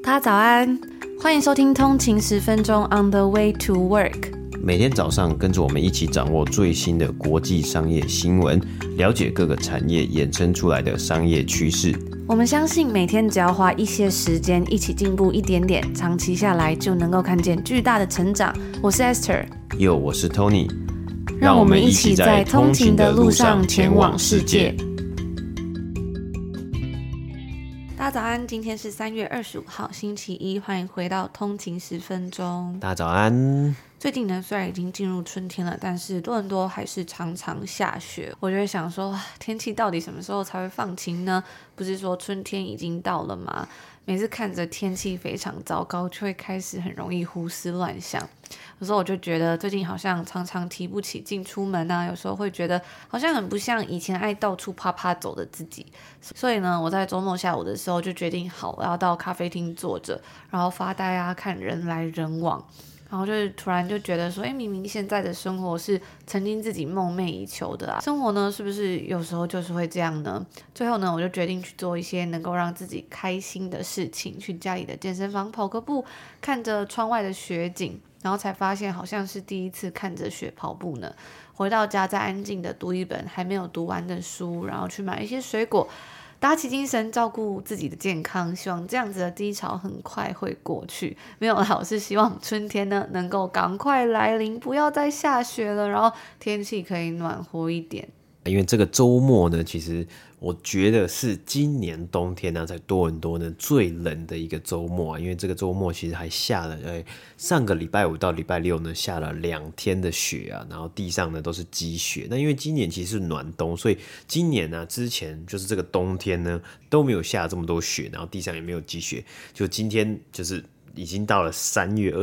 大家早安，欢迎收听通勤10分钟 On the way to work。 每天早上跟着我们一起掌握最新的国际商业新闻，了解各个产业衍生出来的商业趋势。 我们相信每天只要花一些时间一起进步一点点，长期下来就能够看见巨大的成长。我是 Esther， 我是 Tony， 让我们一起在通勤的路上前往世界。大家早安，今天是3月25号星期一，欢迎回到通勤10分钟。 大家早安。 最近呢，虽然已经进入春天了，但是多伦多还是常常下雪。我就会想说，天气到底什么时候才会放晴呢？不是说春天已经到了吗？每次看着天气非常糟糕，就会开始很容易胡思乱想。有时候我就觉得最近好像常常提不起劲出门啊，有时候会觉得好像很不像以前爱到处啪啪走的自己。所以呢，我在周末下午的时候就决定好，我要到咖啡厅坐着，然后发呆啊，看人来人往。然后就是突然就觉得说，明明现在的生活是曾经自己梦寐以求的啊，生活呢是不是有时候就是会这样呢？最后呢，我就决定去做一些能够让自己开心的事情，去家里的健身房跑个步，看着窗外的雪景，然后才发现好像是第一次看着雪跑步呢。回到家再安静的读一本还没有读完的书，然后去买一些水果，打起精神照顾自己的健康，希望这样子的低潮很快会过去。没有啦，我是希望春天呢能够赶快来临，不要再下雪了，然后天气可以暖和一点。 因为这个周末呢，其实我觉得是今年冬天呢，在多伦多呢最冷的一个周末啊。因为这个周末其实还下了，上个礼拜5到礼拜6呢下了2天的雪啊，然后地上呢都是积雪。那因为今年其实是暖冬，所以今年呢之前就是这个冬天呢都没有下这么多雪，然后地上也没有积雪。就今天就是已经到了3月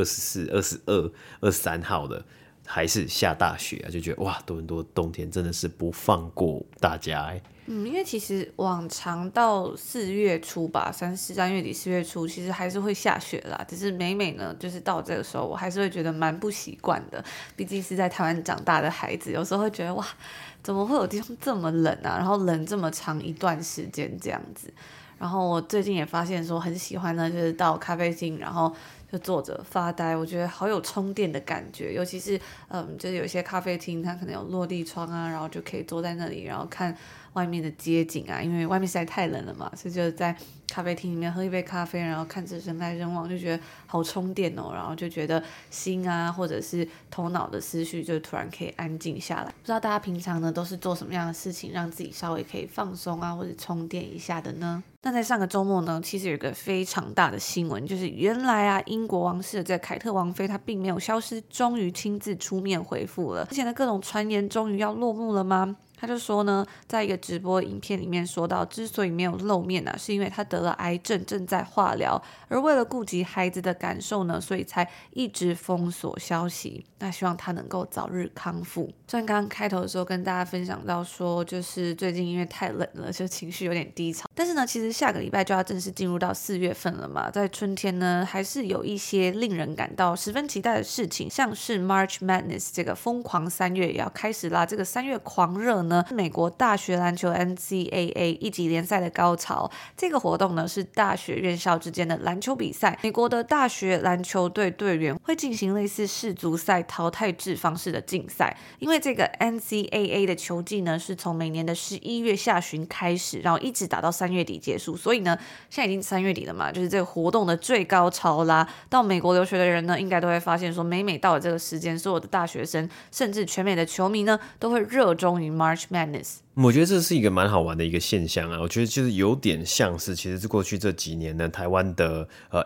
24、22、23号的。还是下大雪啊，就觉得哇，多伦多冬天真的是不放过大家因为其实往常到4月初吧，3月底4月初其实还是会下雪啦，只是每呢就是到这个时候我还是会觉得蛮不习惯的，毕竟是在台湾长大的孩子，有时候会觉得哇，怎么会有地方这么冷啊，然后冷这么长一段时间这样子。然后我最近也发现说很喜欢呢，就是到咖啡厅然后就坐着发呆，我觉得好有充电的感觉，尤其是就是有些咖啡厅它可能有落地窗啊，然后就可以坐在那里，然后看外面的街景啊，因为外面实在太冷了嘛，所以就在咖啡厅里面喝一杯咖啡，然后看着人来人往，就觉得好充电哦，然后就觉得心啊或者是头脑的思绪就突然可以安静下来。不知道大家平常呢都是做什么样的事情让自己稍微可以放松啊或者充电一下的呢？那在上个周末呢，其实有一个非常大的新闻，就是原来啊，英国王室的这个凯特王妃她并没有消失，终于亲自出面回复了。之前的各种传言终于要落幕了吗？他就说呢，在一个直播影片里面说到，之所以没有露面啊，是因为他得了癌症，正在化疗，而为了顾及孩子的感受呢，所以才一直封锁消息。那希望他能够早日康复。虽然刚刚开头的时候跟大家分享到说，就是最近因为太冷了，就情绪有点低潮。但是呢，其实下个礼拜就要正式进入到4月份了嘛，在春天呢，还是有一些令人感到十分期待的事情，像是 March Madness 这个疯狂3月也要开始啦。这个3月狂热呢，美国大学篮球 NCAA 一级联赛的高潮。这个活动呢是大学院校之间的篮球比赛，美国的大学篮球队队员会进行类似世足赛淘汰制方式的竞赛。因为这个 NCAA 的球季呢是从每年的11月下旬开始，然后一直打到3月底结束，所以呢现在已经3月底了嘛，就是这个活动的最高潮啦。到美国留学的人呢应该都会发现说，每到了这个时间，所有的大学生甚至全美的球迷呢都会热衷于 March Madness。 我觉得这是一个蛮好玩的一个现象啊，我觉得就是有点像是，其实过去这几年呢，台湾的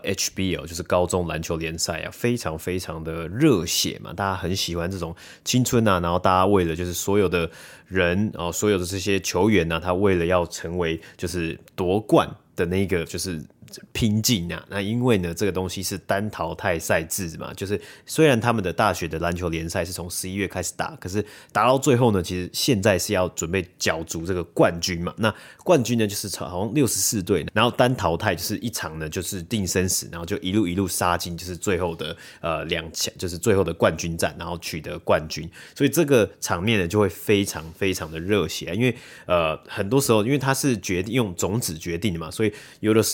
HBL 就是高中篮球联赛啊，非常非常的热血嘛，大家很喜欢这种青春啊，然后大家为了就是所有的人所有的这些球员啊，他为了要成为就是夺冠的那个就是拼劲啊。那因为呢这个东西是单淘汰赛制嘛，就是虽然他们的大学的篮球联赛是从11月开始打，可是打到最后呢，其实现在是要准备角逐这个冠军嘛。那冠军呢就是好像64队，然后单淘汰就是一场呢就是定生死，然后就一路杀进就是最后的2强，就是最后的冠军战，然后取得冠军。所以这个场面呢就会非常非常的热血，因为很多时候因为它是用种子决定的嘛，所以有的时候呢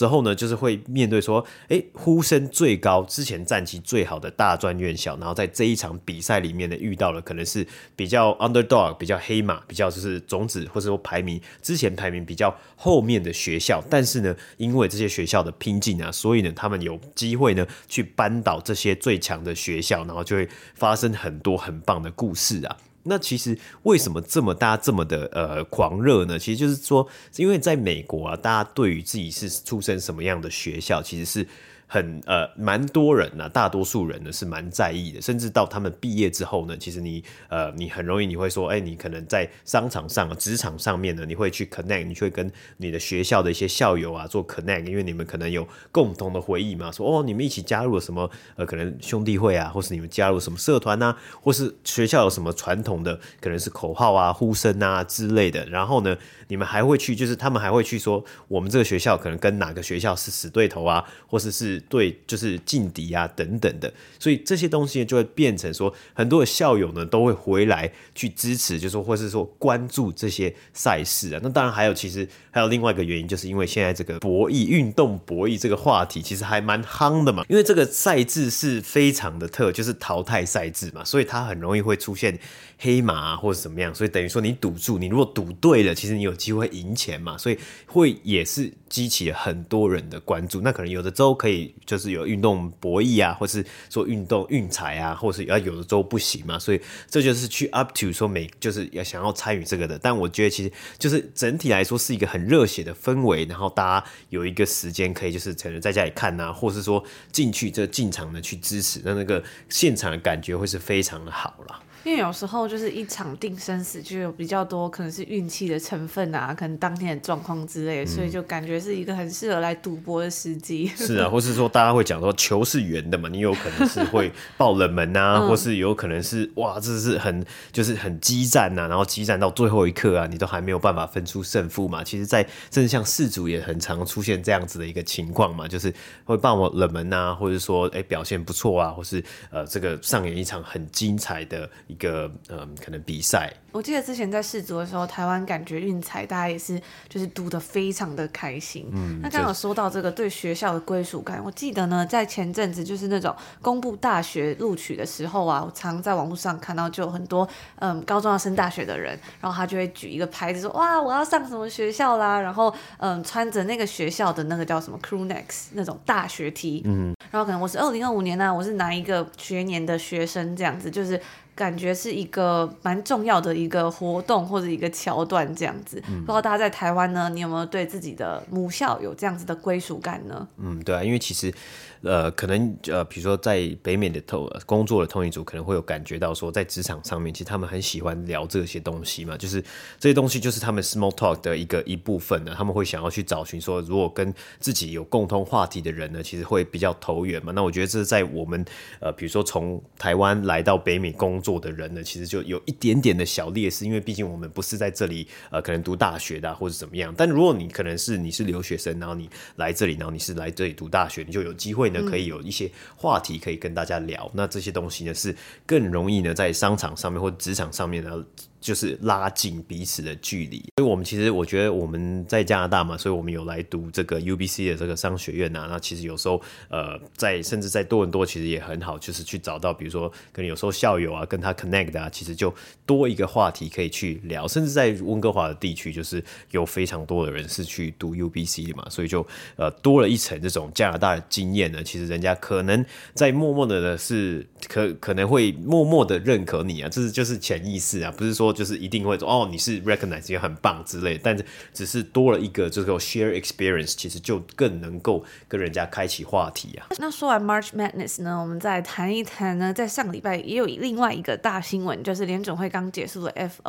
就是会面对说呼声最高之前战绩最好的大专院校，然后在这一场比赛里面呢遇到了可能是比较 underdog 比较黑马比较就是种子或者说之前排名比较后面的学校，但是呢因为这些学校的拼劲啊，所以呢他们有机会呢去扳倒这些最强的学校，然后就会发生很多很棒的故事啊。那其实为什么大家这么的狂热呢？其实就是说，因为在美国啊，大家对于自己是出身什么样的学校，其实是蛮多人啊，大多数人呢是蛮在意的，甚至到他们毕业之后呢，其实你很容易你会说，你可能在商场上、职场上面呢，你会去 connect， 你就会跟你的学校的一些校友啊做 connect， 因为你们可能有共同的回忆嘛，说你们一起加入了什么可能兄弟会啊，或是你们加入什么社团啊，或是学校有什么传统的可能是口号啊、呼声啊之类的，然后呢，你们还会去，就是他们还会去说，我们这个学校可能跟哪个学校是死对头啊，或是对就是劲敌啊等等的，所以这些东西就会变成说，很多的校友呢都会回来去支持，就是说或是说关注这些赛事啊。那当然其实还有另外一个原因，就是因为现在这个运动博弈这个话题其实还蛮夯的嘛，因为这个赛制是非常的就是淘汰赛制嘛，所以它很容易会出现黑马啊或者怎么样，所以等于说你赌注，你如果赌对了，其实你有机会赢钱嘛，所以也是激起了很多人的关注。那可能有的州可以就是有运动博弈啊，或是说运彩啊，或是有的州不行嘛，所以这就是去 up to 说就是要想要参与这个的。但我觉得其实就是整体来说是一个很热血的氛围，然后大家有一个时间可以就是可能在家里看啊，或是说进场的去支持，那个现场的感觉会是非常的好啦。 因为有时候就是一场定生死，就有比较多可能是运气的成分啊，可能当天的状况之类的，所以就感觉是一个很适合来赌博的时机。是啊，或是说大家会讲说球是圆的嘛，你有可能是会爆冷门啊，或是有可能是哇，这是很激战啊，然后激战到最后一刻啊，你都还没有办法分出胜负嘛。其实甚至像世足也很常出现这样子的一个情况嘛，就是会爆冷门啊，或者说表现不错啊，或是这个上演一场很精彩的一个可能比赛。 我记得之前在世足的时候，台湾感觉运彩大家也是就是赌得非常的开心。那刚刚有说到这个对学校的归属感，我记得呢，在前阵子就是那种公布大学录取的时候啊，我常在网络上看到就有很多高中要升大学的人，然后他就会举一个牌子说哇我要上什么学校啦，然后穿着那个学校的那个叫什么 crew necks 那种大学 T，然后可能我是2025年啊，我是哪一个学年的学生这样子，就是感觉是一个蛮重要的一个活动或者一个桥段这样子。不知道大家在台湾呢，你有没有对自己的母校有这样子的归属感呢？ 对啊，因为其实可能比如说在北美的工作的通勤族可能会有感觉到说，在职场上面其实他们很喜欢聊这些东西嘛，就是这些东西就是他们 small talk 的一部分呢，他们会想要去找寻说，如果跟自己有共同话题的人呢，其实会比较投缘嘛。那我觉得这是在我们比如说从台湾来到北美工作的人呢，其实就有一点点的小劣势，因为毕竟我们不是在这里可能读大学的或者怎么样。但如果你可能是你是留学生，然后你来这里，然后你是来这里读大学，你就有机会呢可以有一些话题可以跟大家聊。那这些东西呢是更容易呢在商场上面或职场上面呢就是拉近彼此的距离。所以我们其实我觉得我们在加拿大嘛，所以我们有来读这个 UBC 的这个商学院啊，那其实有时候甚至在多伦多其实也很好，就是去找到比如说可能有时候校友啊跟他 connect 啊，其实就多一个话题可以去聊。甚至在温哥华的地区就是有非常多的人是去读 UBC 的嘛，所以就多了一层这种加拿大的经验呢，其实人家可能在默默的是可能会默默的认可你啊，这就是潜意识啊，不是说就是一定会说你是 recognize 也很棒之类的，但是只是多了一个这个 share experience， 其实就更能够跟人家开启话题啊。 那说完 March Madness 呢，我们再谈一谈呢，在上个礼拜也有另外一个大新闻，就是联准会刚结束了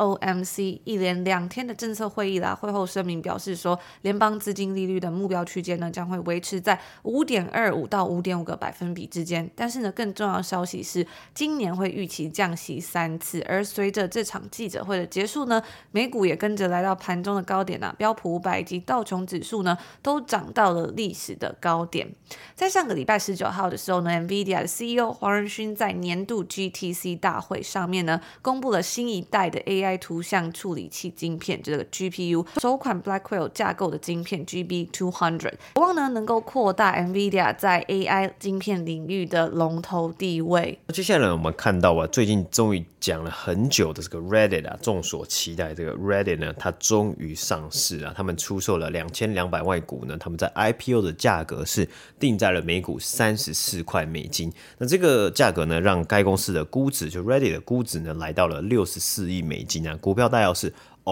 FOMC 一连2天的政策会议啦。会后声明表示说，联邦资金利率的目标区间呢将会维持在 5.25 到 5.5 个百分比之间。但是呢，更重要的消息是，今年会预期降息3次，而随着这场记者者会的结束呢，美股也跟着来到盘中的高点啊，标普500以及道琼指数呢都涨到了历史的高点。在上个礼拜19号的时候呢 ，NVIDIA 的 CEO 黄仁勋在年度 GTC 大会上面呢，公布了新一代的 AI 图像处理器晶片，这个 GPU 首款 Blackwell 架构的晶片 GB200， 希望呢能够扩大 NVIDIA 在 AI 晶片领域的龙头地位。 接下来我们看到啊，最近终于讲了很久的这个 Reddit 啊，众所期待这个 Reddit 呢，它终于上市啊，他们出售了2200万股呢，他们在 IPO 的价格是定在了每股34块美金。那这个价格呢，让该公司的估值，就 Reddit 的估值呢，来到了64亿美金啊，股票代号是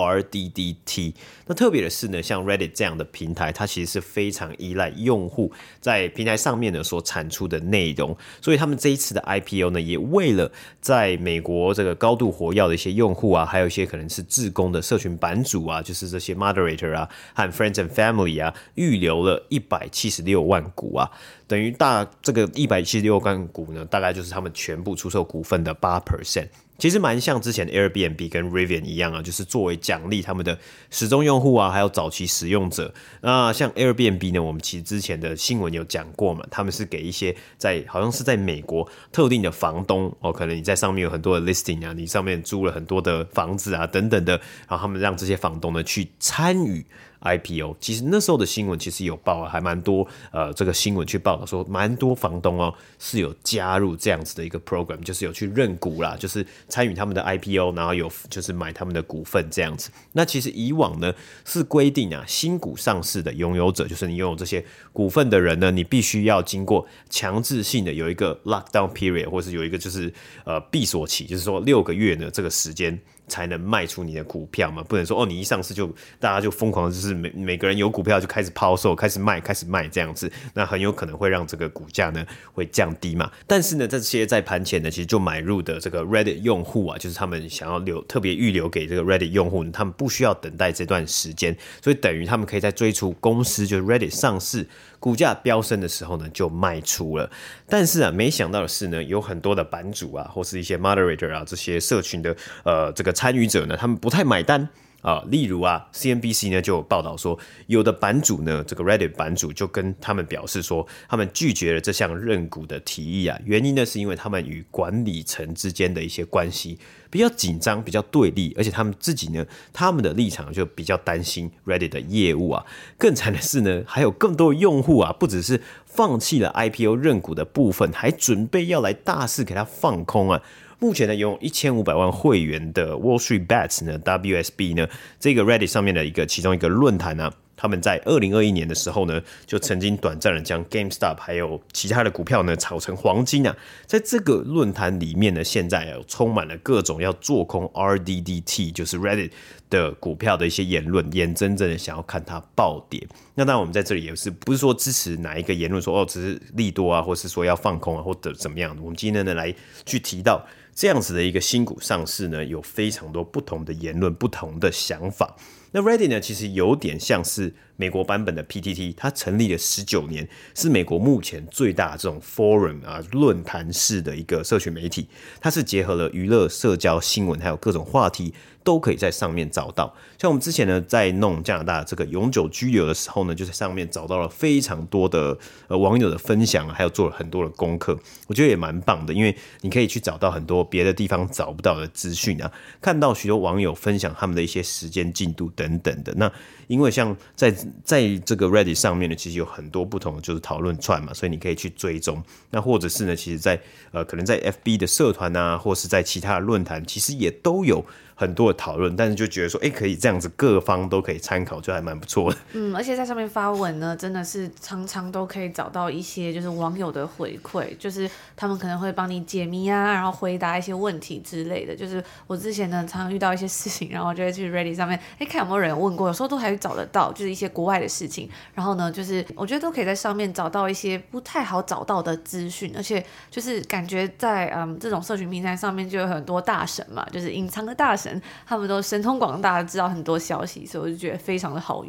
RDDT。 那特别的是呢，像 Reddit 这样的平台，它其实是非常依赖用户在平台上面呢所产出的内容，所以他们这一次的 IPO 呢，也为了在美国这个高度活跃的一些用户啊，还有一些可能是志工的社群版主啊，就是这些 moderator 啊和 friends and family 啊，预留了176万股啊，等于这个176万股呢，大概就是他们全部出售股份的 8%。其实蛮像之前 Airbnb 跟 Rivian 一样啊，就是作为奖励他们的始终用户啊，还有早期使用者。那像 Airbnb 呢，我们其实之前的新闻有讲过嘛，他们是给一些好像是在美国特定的房东哦，可能你在上面有很多的 listing 啊，你上面租了很多的房子啊等等的，然后他们让这些房东呢去参与IPO。 其实那时候的新闻其实有报啊，还蛮多这个新闻去报道说，蛮多房东哦是有加入这样子的一个 program， 就是有去认股啦，就是参与他们的 IPO， 然后有就是买他们的股份这样子。那其实以往呢是规定啊，新股上市的拥有者，就是你拥有这些股份的人呢，你必须要经过强制性的有一个 lockdown period， 或是有一个就是闭锁期，就是说6个月呢这个时间才能卖出你的股票嘛，不能说你一上市就大家就疯狂的就是每个人有股票就开始抛售，开始卖这样子，那很有可能会让这个股价呢会降低嘛。但是呢，这些在盘前呢其实就买入的这个 Reddit 用户啊，就是他们想要特别预留给这个 Reddit 用户呢，他们不需要等待这段时间，所以等于他们可以在追逐公司就是 Reddit 上市股价飙升的时候呢就卖出了。但是啊，没想到的是呢，有很多的版主啊，或是一些 moderator 啊，这些社群的这个参与者呢，他们不太买单例如啊 CNBC 呢就有报道说，有的版主呢，这个 Reddit 版主就跟他们表示说，他们拒绝了这项认股的提议啊，原因呢是因为他们与管理层之间的一些关系比较紧张，比较对立，而且他们自己呢，他们的立场就比较担心 Reddit 的业务啊。更惨的是呢，还有更多的用户啊，不只是放弃了 IPO 认股的部分，还准备要来大肆给他放空啊。目前呢，拥有1500万会员的 Wall Street Bets 呢 ，WSB 呢，这个 Reddit 上面的其中一个论坛啊，他们在2021年的时候呢，就曾经短暂的将 GameStop 还有其他的股票呢炒成黄金啊。在这个论坛里面呢，现在有充满了各种要做空 RDDT， 就是 Reddit 的股票的一些言论，眼睁睁的想要看它暴跌。那当然我们在这里也不是说支持哪一个言论说只是利多啊，或是说要放空啊，或者怎么样的。我们今天呢来去提到这样子的一个新股上市呢，有非常多不同的言论，不同的想法。那 Reddit 呢，其实有点像是美国版本的 PTT， 它成立了19年，是美国目前最大的这种 forum 啊论坛式的一个社群媒体。它是结合了娱乐、社交、新闻，还有各种话题，都可以在上面找到。像我们之前呢，在弄加拿大这个永久居留的时候呢，就在上面找到了非常多的网友的分享，还有做了很多的功课，我觉得也蛮棒的，因为你可以去找到很多别的地方找不到的资讯啊，看到许多网友分享他们的一些时间进度等等的。那因为像在这个 Reddit 上面呢，其实有很多不同的就是讨论串嘛，所以你可以去追踪。那或者是呢，其实在可能在 FB 的社团啊，或是在其他的论坛，其实也都有很多的讨论，但是就觉得说，可以这样子，各方都可以参考，就还蛮不错的。 而且在上面发文呢，真的是常常都可以找到一些就是网友的回馈，就是他们可能会帮你解谜啊，然后回答一些问题之类的。就是我之前呢，常常遇到一些事情，然后就会去 Reddit 上面，看有没有人有问过，有时候都还找得到，就是一些国外的事情。然后呢，就是我觉得都可以在上面找到一些不太好找到的资讯，而且就是感觉在这种社群平台上面就有很多大神嘛，就是隐藏的大神，他们都神通广大，知道很多消息，所以我就觉得非常的好用。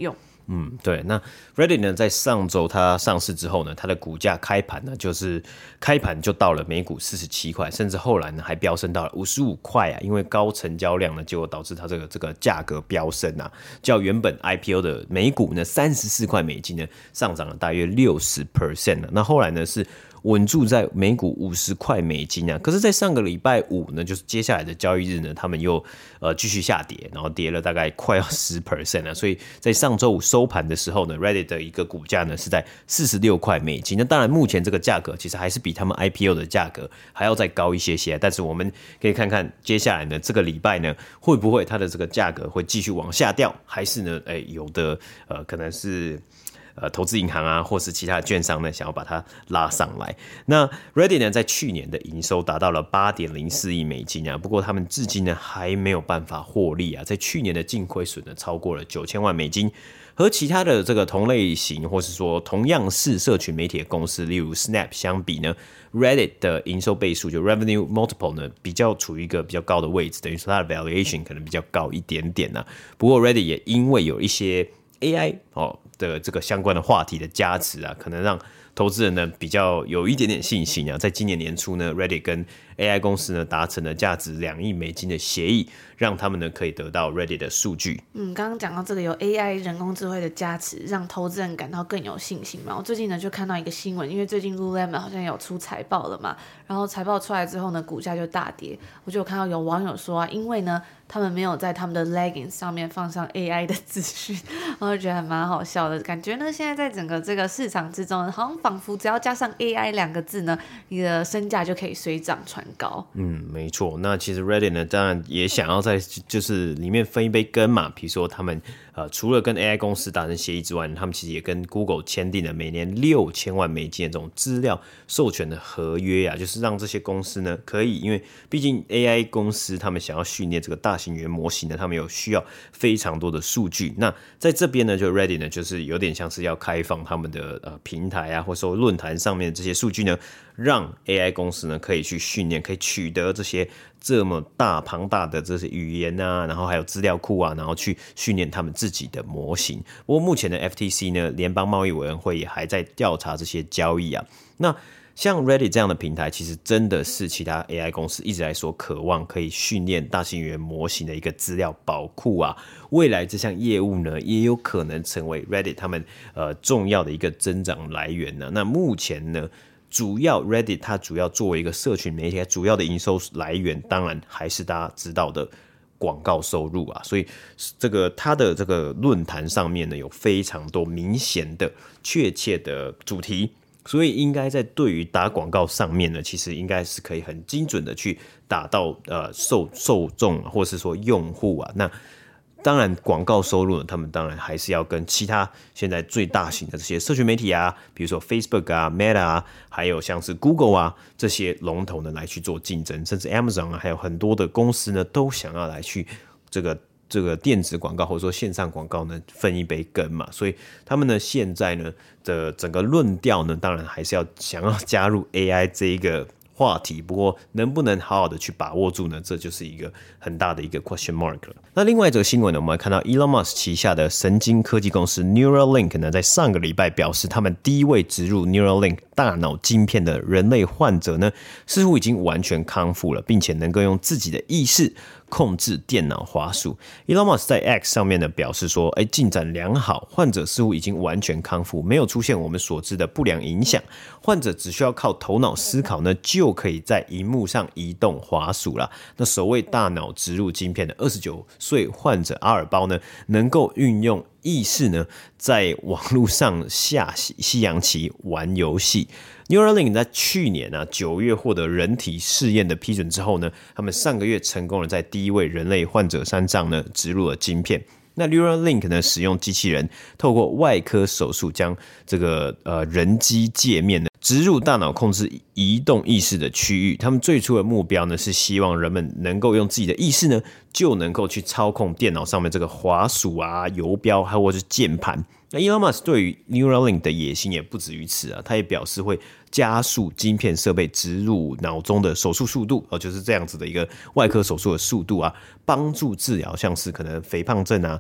对，那 Reddit 呢，在上周它上市之后呢，它的股价开盘呢，就是开盘就到了每股47块，甚至后来呢还飙升到了55块啊，因为高成交量呢，结果导致它这个价格飙升啊，较原本 IPO 的每股呢34块美金呢，上涨了大约60% 啊，那后来呢是稳住在每股50块美金啊，可是，在上个礼拜五呢，就是接下来的交易日呢，他们又继续下跌，然后跌了大概快要10% 啊，所以在上周五收盘的时候呢 ，Reddit 的一个股价呢是在46块美金。那当然，目前这个价格其实还是比他们 IPO 的价格还要再高一些些，但是我们可以看看接下来呢这个礼拜呢会不会它的这个价格会继续往下掉，还是呢，有的可能是。投资银行啊，或是其他的券商呢，想要把它拉上来。那 Reddit 呢，在去年的营收达到了8.04亿美金啊，不过他们至今呢还没有办法获利啊，在去年的净亏损呢超过了9000万美金。和其他的这个同类型，或是说同样是社群媒体的公司，例如 Snap 相比呢 ，Reddit 的营收倍数就 Revenue Multiple 呢，比较处于一个比较高的位置，等于说它的 valuation 可能比较高一点点啊。不过 Reddit 也因为有一些 AI 的这个相关的话题的加持啊，可能让投资人呢比较有一点点信心啊。在今年年初呢 ，Reddit 跟 AI 公司呢达成了价值2亿美金的协议，让他们呢可以得到 Reddit 的数据。 刚刚讲到这个有 AI 人工智慧的加持，让投资人感到更有信心嘛。我最近呢就看到一个新闻，因为最近 Lululemon 好像有出财报了嘛，然后财报出来之后呢，股价就大跌。我就有看到有网友说啊，因为呢他们没有在他们的 leggings 上面放上 AI 的资讯，我就觉得还蛮好笑的。感觉呢现在在整个这个市场之中，好像仿佛只要加上 AI 2个字呢，你的身价就可以水涨船高。 没错。那其实 Reddit 呢，当然也想要在就是里面分一杯羹嘛。比如说他们除了跟 AI 公司达成协议之外，他们其实也跟 Google 签订了每年6000万美金的这种资料授权的合约啊，就是让这些公司呢可以，因为毕竟 AI 公司他们想要训练这个大型语言模型呢，他们有需要非常多的数据。那在这边呢，就 Reddit 呢，就是有点像是要开放他们的平台啊，或者说论坛上面的这些数据呢，让 AI 公司呢可以去训练，可以取得这些这么庞大的这些语言啊，然后还有资料库啊，然后去训练他们自己的模型。不过目前的 FTC 呢，联邦贸易委员会也还在调查这些交易啊。那像 Reddit 这样的平台，其实真的是其他 AI 公司一直来说渴望可以训练大型语言模型的一个资料宝库啊。未来这项业务呢，也有可能成为 Reddit 他们重要的一个增长来源呢。那目前呢，主要 Reddit 它主要作为一个社群媒体，主要的营收来源，当然还是大家知道的广告收入啊，所以它的这个论坛上面呢，有非常多明显的确切的主题。所以应该在对于打广告上面呢，其实应该是可以很精准的去打到受众或是说用户啊。那当然广告收入呢，他们当然还是要跟其他现在最大型的这些社群媒体啊，比如说 Facebook 啊 Meta 啊，还有像是 Google 啊这些龙头呢来去做竞争，甚至 Amazon 啊，还有很多的公司呢都想要来去这个电子广告或者说线上广告呢分一杯羹嘛。所以他们呢现在呢的整个论调呢，当然还是想要加入 AI 这一个话题，不过能不能好好的去把握住呢，这就是一个很大的一个 question mark 了。那另外一则新闻呢，我们看到 Elon Musk 旗下的神经科技公司 Neuralink 呢，在上个礼拜表示，他们第一位植入 Neuralink 大脑晶片的人类患者呢，似乎已经完全康复了，并且能够用自己的意识控制电脑滑鼠。Elon Musk 在 X 上面呢表示说，进展良好，患者似乎已经完全康复，没有出现我们所知的不良影响，患者只需要靠头脑思考呢，就可以在荧幕上移动滑鼠了。那首位大脑植入晶片的29岁患者阿尔包呢，能够运用意识呢，在网络上下西洋棋玩游戏。Neuralink 在去年9月获得人体试验的批准之后呢，他们上个月成功的在第一位人类患者身上呢植入了晶片。那 Neuralink 呢，使用机器人透过外科手术将这个人机界面呢植入大脑控制移动意识的区域。他们最初的目标呢是希望人们能够用自己的意识呢就能够去操控电脑上面这个滑鼠啊、游标还或者是键盘。那 Elon Musk 对于 Neuralink 的野心也不止于此啊，他也表示会加速晶片设备植入脑中的手术速度，就是这样子的一个外科手术的速度啊，帮助治疗像是可能肥胖症啊、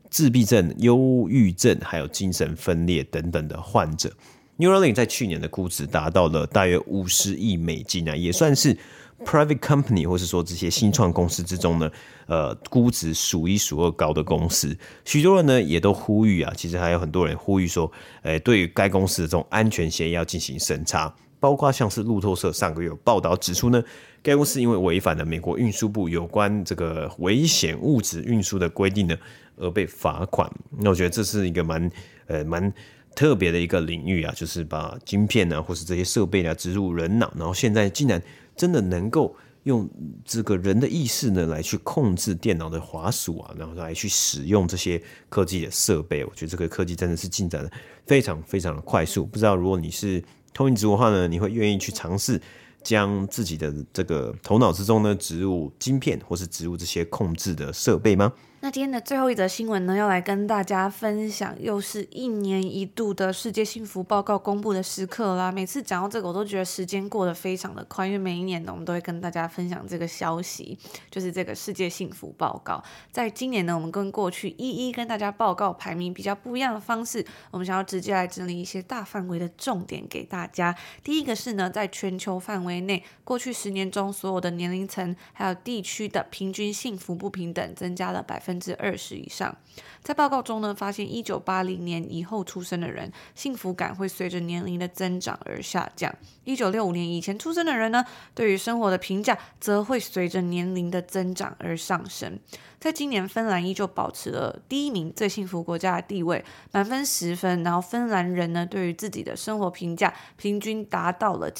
自闭症、忧郁症还有精神分裂等等的患者。Neuralink 在去年的估值达到了大约50亿美金啊，也算是 private company 或是说这些新创公司之中呢，估值数一数二高的公司。许多人呢也都呼吁啊，其实还有很多人呼吁说，对于该公司的这种安全协议要进行审查。包括像是路透社上个月有报道指出呢，该公司因为违反了美国运输部有关这个危险物质运输的规定呢，而被罚款。那我觉得这是一个蛮特别的一个领域啊，就是把晶片啊或是这些设备啊植入人脑，然后现在竟然真的能够用这个人的意识呢来去控制电脑的滑鼠啊，然后来去使用这些科技的设备。我觉得这个科技真的是进展的非常非常的快速。不知道如果你是通灵植物的话呢，你会愿意去尝试将自己的这个头脑之中呢植入晶片或是植入这些控制的设备吗？ 那今天的最后一则新闻呢，要来跟大家分享，又是1年1度的世界幸福报告公布的时刻啦。每次讲到这个，我都觉得时间过得非常的快，因为每一年呢，我们都会跟大家分享这个消息，就是这个世界幸福报告。在今年呢，我们跟过去一一跟大家报告排名比较不一样的方式，我们想要直接来整理一些大范围的重点给大家。第一个是呢，在全球范围内，过去10年中所有的年龄层还有地区的平均幸福不平等增加了20%以上。在报告中呢，发现1980年以后出生的人，幸福感会随着年龄的增长而下降。1965年以前出生的人呢，对于生活的评价则会随着年龄的增长而上升。在今年，芬兰依旧保持了第1名最幸福国家的地位，满分10分。然后芬兰人呢，对于自己的生活评价平均达到了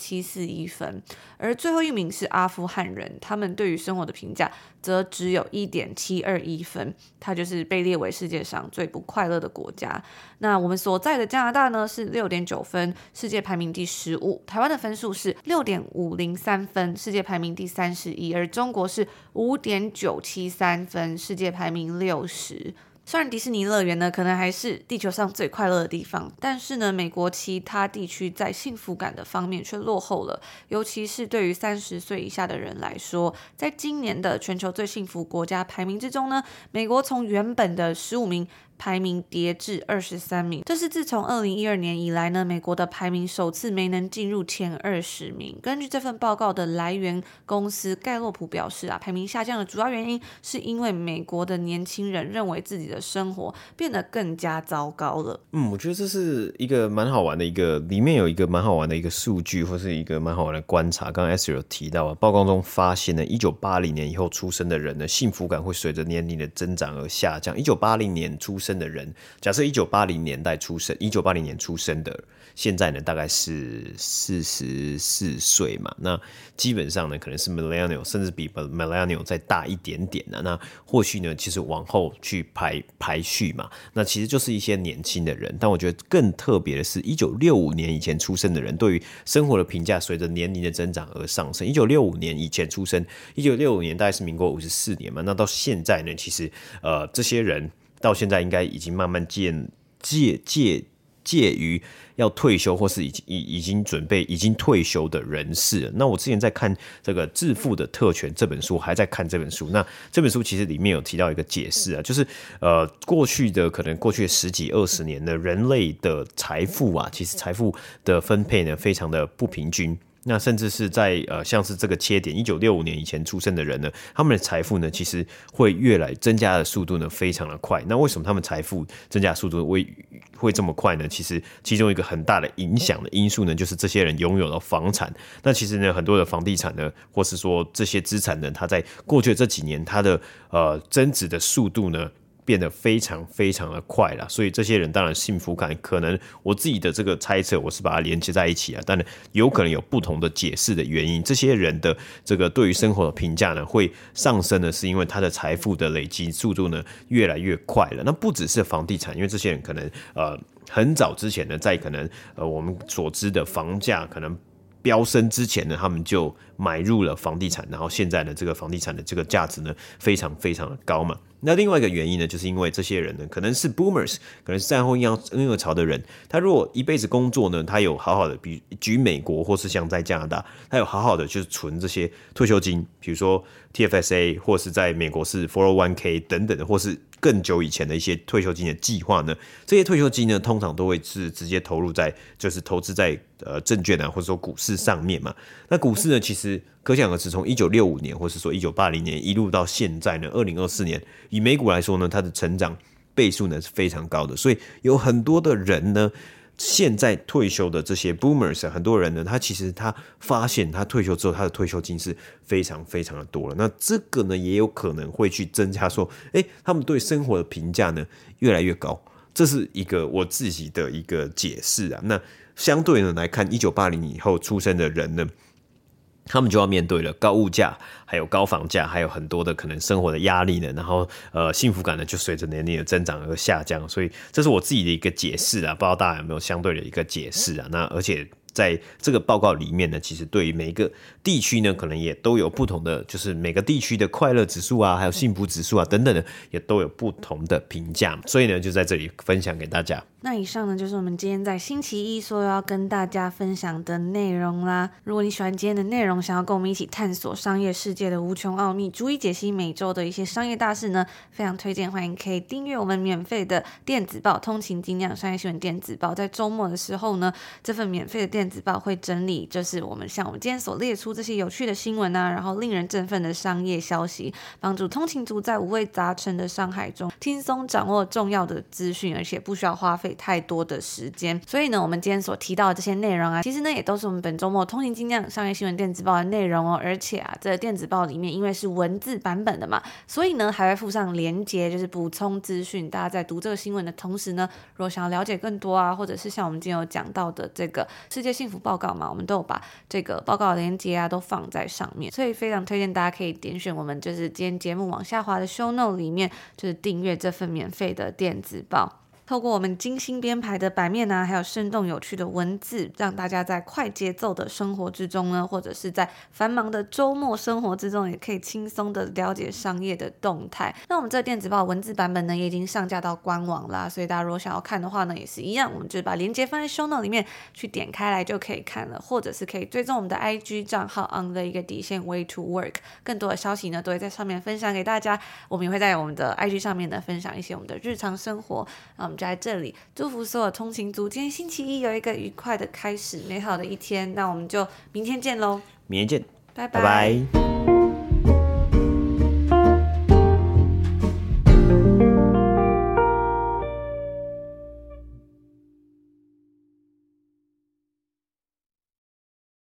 7.741分，而最后1名是阿富汗人，他们对于生活的评价则只有1.721分，它就是被列为世界上最不快乐的国家。那我们所在的加拿大呢是6.9分，世界排名第15，台湾的分数是6.503分，世界排名第31，而中国是5.973分，世界排名60。虽然迪士尼乐园呢可能还是地球上最快乐的地方，但是呢，美国其他地区在幸福感的方面却落后了，尤其是对于30岁以下的人来说，在今年的全球最幸福国家排名之中呢，美国从原本的15名排名跌至23名，这是自从2012年以来呢，美国的排名首次没能进入前20名。根据这份报告的来源公司盖洛普表示排名下降的主要原因是因为美国的年轻人认为自己的生活变得更加糟糕了。 我觉得这是一个蛮好玩的里面有一个蛮好玩的一个数据，或是一个蛮好玩的观察。刚刚 Esther 有提到报告中发现呢，1980年以后出生的人呢，幸福感会随着年龄的增长而下降。1980年出生的人，假设1980年出生的，现在呢大概是44岁嘛，那基本上呢可能是 millennial， 甚至比 millennial 再大一点点啊。那或许呢其实往后去排序嘛，那其实就是一些年轻的人。但我觉得更特别的是1965年以前出生的人，对于生活的评价随着年龄的增长而上升。1965年以前出生，1965年大概是民国54年嘛，那到现在呢其实这些人到现在应该已经慢慢介于要退休或是已经准备已经退休的人士了。那我之前在看这个《致富的特权》这本书，还在看这本书。那这本书其实里面有提到一个解释啊，就是过去的10几20年的人类的财富啊，其实财富的分配呢非常的不平均。那甚至是在像是这个切点1965年以前出生的人呢，他们的财富呢其实会越来增加的速度呢非常的快。那为什么他们财富增加的速度会这么快呢？其实其中一个很大的影响的因素呢，就是这些人拥有了房产。那其实呢，很多的房地产呢，或是说这些资产呢，它在过去的这几年，它的增值的速度呢变得非常非常的快了，所以这些人当然幸福感可能我自己的这个猜测，我是把它连接在一起啊，当然有可能有不同的解释的原因。这些人的这个对于生活的评价呢会上升的是因为他的财富的累积速度呢越来越快了。那不只是房地产，因为这些人可能很早之前呢，在可能我们所知的房价可能飙升之前呢，他们就买入了房地产，然后现在呢，这个房地产的这个价值呢，非常非常的高嘛。那另外一个原因呢，就是因为这些人呢，可能是 boomers， 可能是战后婴儿潮的人，他如果一辈子工作呢，他有好好的，举美国或是像在加拿大，他有好好的就是存这些退休金，比如说 TFSA， 或是在美国是 401k 等等的，或是更久以前的一些退休金的计划呢，这些退休金呢，通常都会是直接投入在就是投资在证券啊或者说股市上面嘛。那股市呢，其实可想而知，从1965年或是说1980年一路到现在呢，2024年，以美股来说呢，它的成长倍数呢是非常高的，所以有很多的人呢。现在退休的这些 boomers， 很多人呢，他其实他发现他退休之后，他的退休金是非常非常的多了。那这个呢，也有可能会去增加说，他们对生活的评价呢越来越高。这是一个我自己的一个解释啊。那相对呢来看，1980以后出生的人呢，他们就要面对了高物价，还有高房价，还有很多的可能生活的压力呢，然后幸福感呢就随着年龄的增长而下降，所以这是我自己的一个解释啊，不知道大家有没有相对的一个解释啊？那而且在这个报告里面呢，其实对于每一个地区呢，可能也都有不同的，就是每个地区的快乐指数啊，还有幸福指数啊等等的，也都有不同的评价，所以呢，就在这里分享给大家。 那以上呢就是我们今天在星期一说要跟大家分享的内容啦。如果你喜欢今天的内容，想要跟我们一起探索商业世界的无穷奥秘，逐一解析每周的一些商业大事呢，非常推荐，欢迎可以订阅我们免费的电子报《通勤精酿商业新闻电子报》。在周末的时候呢，这份免费的电子报会整理就是我们今天所列出这些有趣的新闻啊，然后令人振奋的商业消息，帮助通勤族在五味杂陈的商海中轻松掌握重要的资讯，而且不需要花费太多的时间。所以呢，我们今天所提到的这些内容啊，其实呢也都是我们本周末通勤精酿商业新闻电子报的内容哦。而且啊，这个电子报里面因为是文字版本的嘛，所以呢还会附上连结，就是补充资讯。大家在读这个新闻的同时呢，如果想要了解更多啊，或者是像我们今天有讲到的这个世界幸福报告嘛，我们都有把这个报告的连结啊都放在上面，所以非常推荐大家可以点选我们就是今天节目往下滑的 show note 里面，就是订阅这份免费的电子报。透过我们精心编排的版面啊，还有生动有趣的文字，让大家在快节奏的生活之中呢，或者是在繁忙的周末生活之中，也可以轻松的了解商业的动态。那我们这个电子报文字版本呢，也已经上架到官网啦，所以大家如果想要看的话呢，也是一样，我们就把链接放在 show note 里面，去点开来就可以看了，或者是可以追踪我们的 IG 账号 on the 一个底线 way to work， 更多的消息呢都会在上面分享给大家。我们也会在我们的 IG 上面呢分享一些我们的日常生活。那我们就在这里祝福所有通勤族今天星期一有一个愉快的开始，美好的一天。那我们就明天见咯， 明天见， 拜拜拜。